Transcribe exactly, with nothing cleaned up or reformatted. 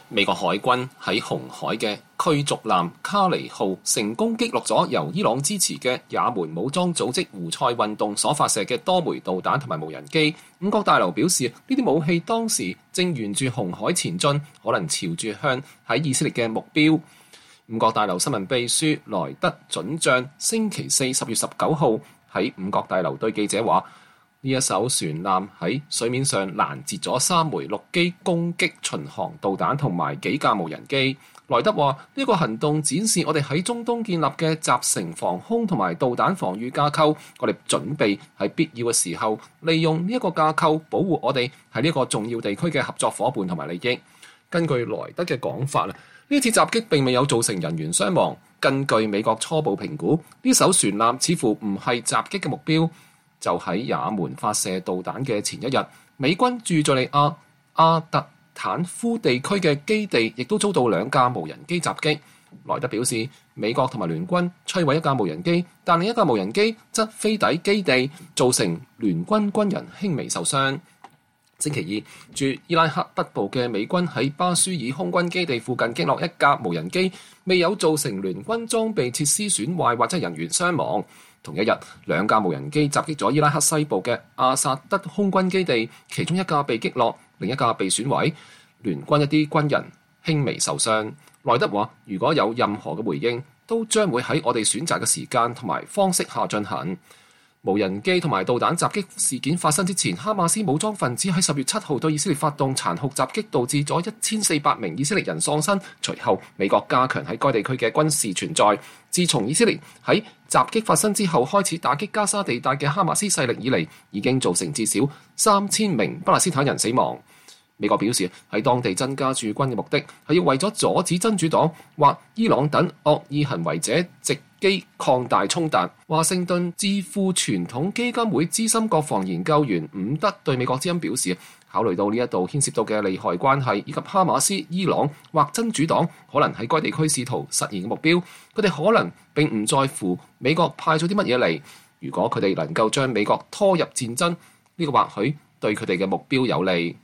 美國海軍喺紅海嘅驅逐艦卡尼號成功擊落咗由伊朗支持嘅也門武裝組織胡塞運動所發射嘅多枚導彈同埋無人機。五角大樓表示，呢啲武器當時正沿住紅海前進，可能朝住向喺以色列嘅目標。五角大樓新聞秘書萊德准將星期四十月十九號喺五角大樓對記者話：呢一艘船艦喺水面上攔截咗三枚陸基攻擊巡航導彈同埋幾架無人機。萊德話：呢個行動展示我哋喺中東建立嘅集成防空同埋導彈防禦架構，我哋準備喺必要嘅時候利用呢一個架構保護我哋喺呢個重要地區嘅合作夥伴同埋利益。根據萊德嘅講法，呢次襲擊並未有造成人員傷亡。根據美國初步評估，呢艘船艦似乎唔係襲擊嘅目標。就喺也門發射導彈嘅前一日，美軍駐敘利亞阿特坦夫地區嘅基地亦都遭到兩架無人機襲擊。萊德表示，美國同埋聯軍摧毀一架無人機，但另一架無人機則飛抵基地，造成聯軍軍人輕微受傷。星期二，駐伊拉克北部嘅美軍喺巴舒爾空軍基地附近擊落一架無人機，未有造成聯軍裝備設施損壞或者人員傷亡。同一日，兩架無人機襲擊咗伊拉克西部嘅阿薩德空軍基地，其中一架被擊落，另一架被損毀，聯軍一啲軍人輕微受傷。萊德話：如果有任何嘅回應，都將會喺我哋選擇嘅時間同埋方式下進行。無人機同埋導彈襲擊事件發生之前，哈馬斯武裝分子喺十月七號對以色列發動殘酷襲擊，導致咗一千四百名以色列人喪生。隨後，美國加強喺該地區嘅軍事存在。自從以色列喺襲擊發生之後開始打擊加沙地帶嘅哈馬斯勢力以嚟，已經造成至少三千名巴勒斯坦人死亡。美國表示喺當地增加駐軍嘅目的係要為咗阻止真主黨或伊朗等惡意行為者藉機擴大衝突。華盛頓智庫傳統基金會資深國防研究員伍德對美國之音表示，考慮到呢一度牽涉到嘅利害關係，以及哈馬斯、伊朗或真主黨可能喺該地區試圖實現嘅目標，佢哋可能並唔在乎美國派咗啲乜嘢嚟。如果佢哋能夠將美國拖入戰爭，呢個或許對佢哋嘅目標有利。